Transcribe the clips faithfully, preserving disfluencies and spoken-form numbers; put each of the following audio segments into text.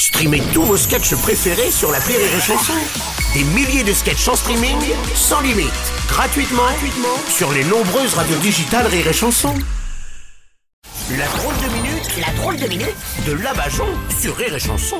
Streamez tous vos sketchs préférés sur l'appli Rire et Chanson. Des milliers de sketchs en streaming, sans limite, gratuitement, gratuitement sur les nombreuses radios digitales Rire et Chanson. La drôle de minute, la drôle de minute de Labajon sur Rire et Chanson.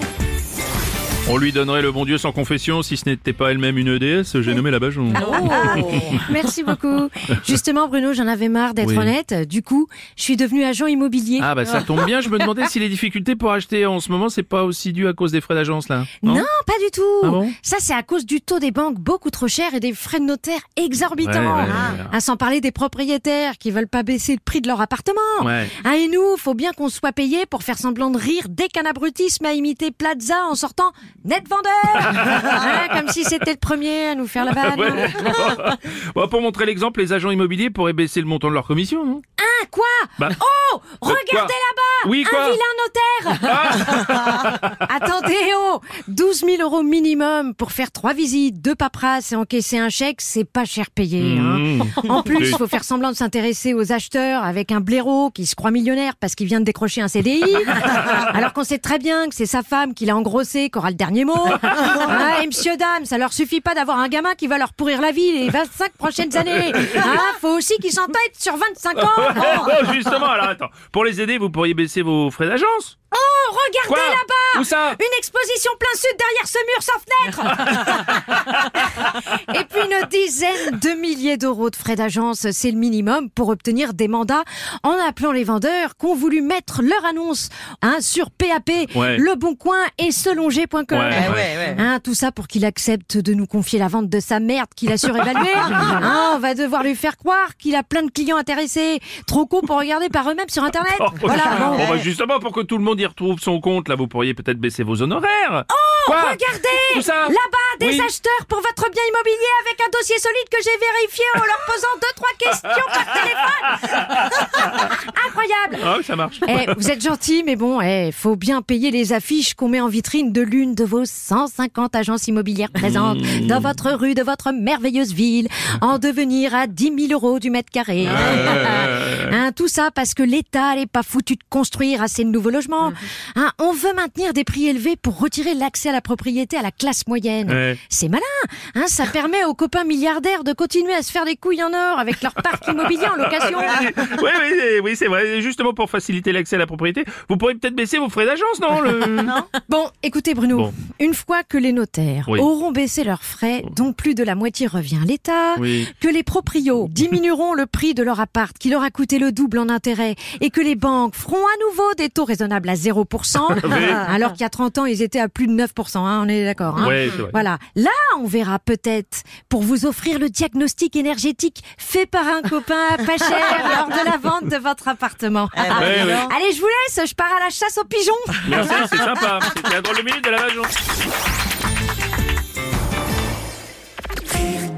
On lui donnerait le bon Dieu sans confession si ce n'était pas elle-même une déesse, j'ai nommé Labajon. Oh. Merci beaucoup. Justement, Bruno, j'en avais marre d'être Oui. honnête. Du coup, je suis devenu agent immobilier. Ah bah ça tombe bien, je me demandais si les difficultés pour acheter en ce moment, c'est pas aussi dû à cause des frais d'agence là. non, pas du tout. Ah bon Ça, c'est à cause du taux des banques beaucoup trop cher et des frais de notaire exorbitants. Ouais, ouais, ouais, Ah. ouais. Ah, sans parler des propriétaires qui veulent pas baisser le prix de leur appartement. Ouais. Ah, et nous, faut bien qu'on soit payé pour faire semblant de rire dès qu'un abruti se met à imiter Plaza en sortant net vendeur. Hein, comme si c'était le premier à nous faire la vanne. Ouais. Bon, pour montrer l'exemple, les agents immobiliers pourraient baisser le montant de leur commission, non? Ah, quoi? Bah, Oh, quoi regardez là-bas. Oui, quoi? Un vilain notaire. Attendez, oh, douze mille euros minimum pour faire trois visites, deux paperasses et encaisser un chèque, c'est pas cher payé. Hein. Mmh. En plus, il faut faire semblant de s'intéresser aux acheteurs avec un blaireau qui se croit millionnaire parce qu'il vient de décrocher un C D I, alors qu'on sait très bien que c'est sa femme qui l'a engrossé qui aura le dernier mot. Hein, et monsieur, dame, ça leur suffit pas d'avoir un gamin qui va leur pourrir la vie les vingt-cinq prochaines années. Hein, faut aussi qu'ils s'entêtent sur vingt-cinq ans. Oh, justement, alors attends, pour les aider, vous pourriez baisser vos frais d'agence? Oh, regardez Quoi? là-bas. Où ça? Une exposition plein sud derrière ce mur sans fenêtre. Et puis une dizaine de milliers d'euros de frais d'agence, c'est le minimum pour obtenir des mandats en appelant les vendeurs qui ont voulu mettre leur annonce hein, sur P A P, Ouais. Le Bon Coin et selonger point com. Ouais, ouais. Hein, tout ça pour qu'il accepte de nous confier la vente de sa merde qu'il a surévaluée. Hein, on va devoir lui faire croire qu'il a plein de clients intéressés, trop cons pour regarder par eux-mêmes sur Internet. Oh, Voilà. Bon. Bon, bah justement, pour que tout le monde y retrouve son compte, là, vous pourriez peut-être baisser vos honoraires. Oh, Quoi? regardez! Où ça? Là-bas, des Oui. acheteurs pour votre bien immobilier avec un dossier solide que j'ai vérifié en leur posant deux, trois questions par téléphone. Incroyable! Ah, ça marche. Eh, vous êtes gentil, mais bon, eh, faut bien payer les affiches qu'on met en vitrine de l'une de vos cent cinquante agences immobilières présentes Mmh. dans votre rue de votre merveilleuse ville, en devenir à dix mille euros du mètre carré. Hein, tout ça parce que l'État n'est pas foutu de construire assez de nouveaux logements. Hein, on veut maintenir des prix élevés pour retirer l'accès à la propriété à la classe moyenne. Ouais. C'est malin, hein, ça permet aux copains milliardaires de continuer à se faire des couilles en or avec leur parc immobilier en location. Oui, oui, oui, c'est vrai. Justement, pour faciliter l'accès à la propriété, vous pourriez peut-être baisser vos frais d'agence, non, le... Bon, écoutez Bruno, Bon. une fois que les notaires Oui. auront baissé leurs frais, dont plus de la moitié revient à l'État, Oui. que les proprios diminueront le prix de leur appart qui leur a coûté le double en intérêt et que les banques feront à nouveau des taux raisonnables à zéro pour cent, alors qu'il y a trente ans, ils étaient à plus de neuf pour cent, hein, on est d'accord. Hein. Ouais, c'est vrai. Voilà, là, on verra peut-être pour vous offrir le diagnostic énergétique fait par un copain pas cher lors de la vente de votre appartement. ouais, ouais. Allez, je vous laisse, je pars à la chasse aux pigeons. Merci, c'est sympa. C'était la drôle de minute de Labajon. Rire